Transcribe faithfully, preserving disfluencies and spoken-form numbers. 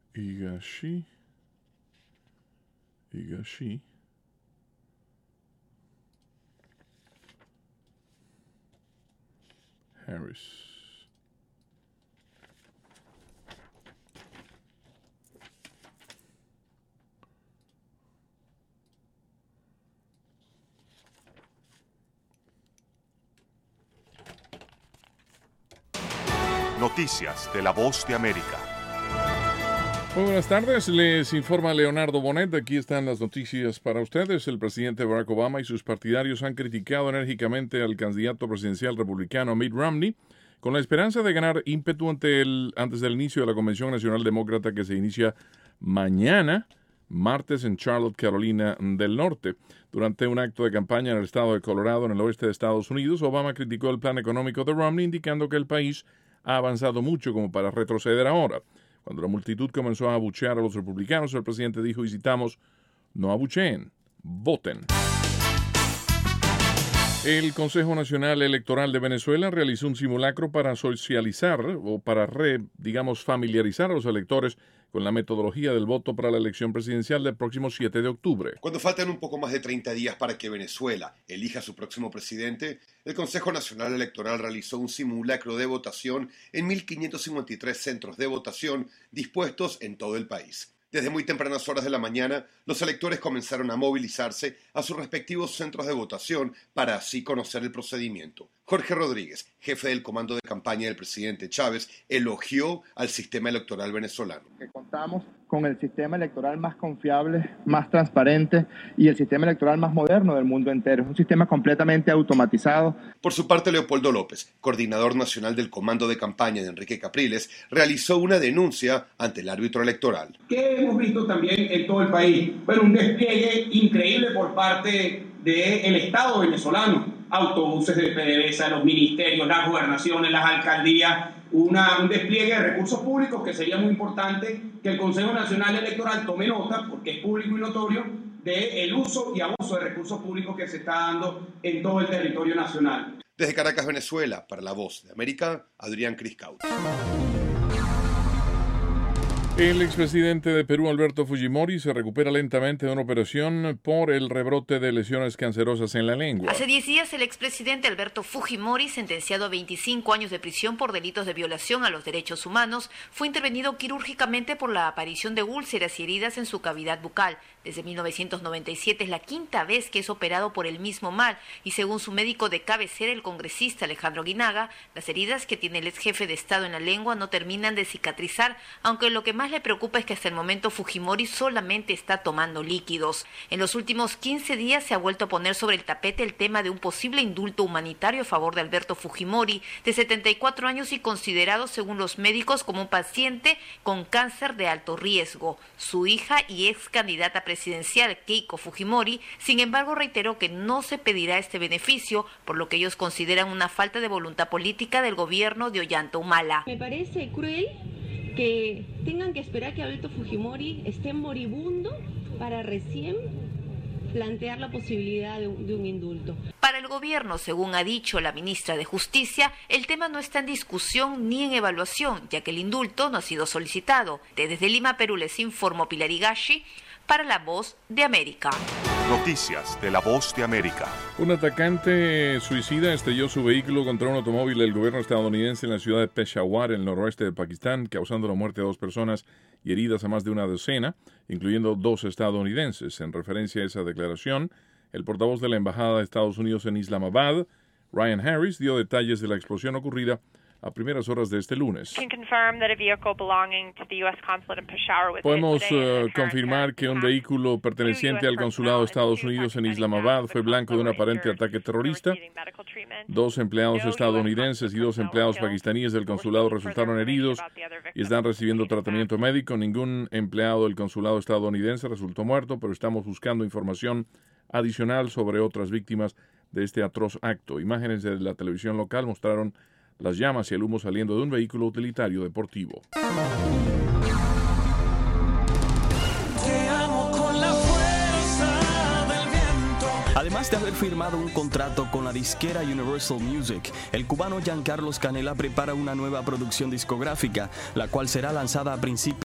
Higashi. Higashi. Harris. Noticias de La Voz de América. Muy buenas tardes, les informa Leonardo Bonet. Aquí están las noticias para ustedes. El presidente Barack Obama y sus partidarios han criticado enérgicamente al candidato presidencial republicano Mitt Romney con la esperanza de ganar ímpetu ante el, antes del inicio de la Convención Nacional Demócrata que se inicia mañana, martes, en Charlotte, Carolina del Norte. Durante un acto de campaña en el estado de Colorado, en el oeste de Estados Unidos, Obama criticó el plan económico de Romney, indicando que el país ha avanzado mucho como para retroceder ahora. Cuando la multitud comenzó a abuchear a los republicanos, el presidente dijo, y citamos, no abucheen, voten. El Consejo Nacional Electoral de Venezuela realizó un simulacro para socializar o para, re, digamos, familiarizar a los electores con la metodología del voto para la elección presidencial del próximo siete de octubre. Cuando faltan un poco más de treinta días para que Venezuela elija a su próximo presidente, el Consejo Nacional Electoral realizó un simulacro de votación en mil quinientos cincuenta y tres centros de votación dispuestos en todo el país. Desde muy tempranas horas de la mañana, los electores comenzaron a movilizarse a sus respectivos centros de votación para así conocer el procedimiento. Jorge Rodríguez, jefe del comando de campaña del presidente Chávez, elogió al sistema electoral venezolano. Que contamos con el sistema electoral más confiable, más transparente y el sistema electoral más moderno del mundo entero. Es un sistema completamente automatizado. Por su parte, Leopoldo López, coordinador nacional del comando de campaña de Enrique Capriles, realizó una denuncia ante el árbitro electoral. ¿Qué hemos visto también en todo el país? Bueno, un despliegue increíble por parte del Estado venezolano. Autobuses de PDVSA, los ministerios, las gobernaciones, las alcaldías, una, un despliegue de recursos públicos que sería muy importante que el Consejo Nacional Electoral tome nota, porque es público y notorio, del uso y abuso de recursos públicos que se está dando en todo el territorio nacional. Desde Caracas, Venezuela, para La Voz de América, Adrián Criscaut. El expresidente de Perú, Alberto Fujimori, se recupera lentamente de una operación por el rebrote de lesiones cancerosas en la lengua. Hace diez días, el expresidente Alberto Fujimori, sentenciado a veinticinco años de prisión por delitos de violación a los derechos humanos, fue intervenido quirúrgicamente por la aparición de úlceras y heridas en su cavidad bucal. Desde mil novecientos noventa y siete es la quinta vez que es operado por el mismo mal y según su médico de cabecera, el congresista Alejandro Guinaga, las heridas que tiene el ex jefe de Estado en la lengua no terminan de cicatrizar, aunque lo que más le preocupa es que hasta el momento Fujimori solamente está tomando líquidos. En los últimos quince días se ha vuelto a poner sobre el tapete el tema de un posible indulto humanitario a favor de Alberto Fujimori, de setenta y cuatro años y considerado según los médicos como un paciente con cáncer de alto riesgo. Su hija y ex candidata presidencial Keiko Fujimori, sin embargo, reiteró que no se pedirá este beneficio, por lo que ellos consideran una falta de voluntad política del gobierno de Ollanta Humala. Me parece cruel que tengan que esperar que Alberto Fujimori esté moribundo para recién plantear la posibilidad de un, de un indulto. Para el gobierno, según ha dicho la ministra de Justicia, el tema no está en discusión ni en evaluación, ya que el indulto no ha sido solicitado. Desde Lima, Perú, les informó Pilar Higashi para La Voz de América. Noticias de La Voz de América. Un atacante suicida estrelló su vehículo contra un automóvil del gobierno estadounidense en la ciudad de Peshawar, en el noroeste de Pakistán, causando la muerte de dos personas y heridas a más de una docena, incluyendo dos estadounidenses. En referencia a esa declaración, el portavoz de la Embajada de Estados Unidos en Islamabad, Ryan Harris, dio detalles de la explosión ocurrida a primeras horas de este lunes. Podemos uh, confirmar que un vehículo perteneciente al consulado de Estados Unidos en Islamabad fue blanco de un aparente ataque terrorista. Dos empleados estadounidenses y dos empleados pakistaníes del consulado resultaron heridos y están recibiendo tratamiento médico. Ningún empleado del consulado estadounidense resultó muerto, pero estamos buscando información adicional sobre otras víctimas de este atroz acto. Imágenes de la televisión local mostraron las llamas y el humo saliendo de un vehículo utilitario deportivo. Además de haber firmado un contrato con la disquera Universal Music, el cubano Giancarlos Canela prepara una nueva producción discográfica, la cual será lanzada a principios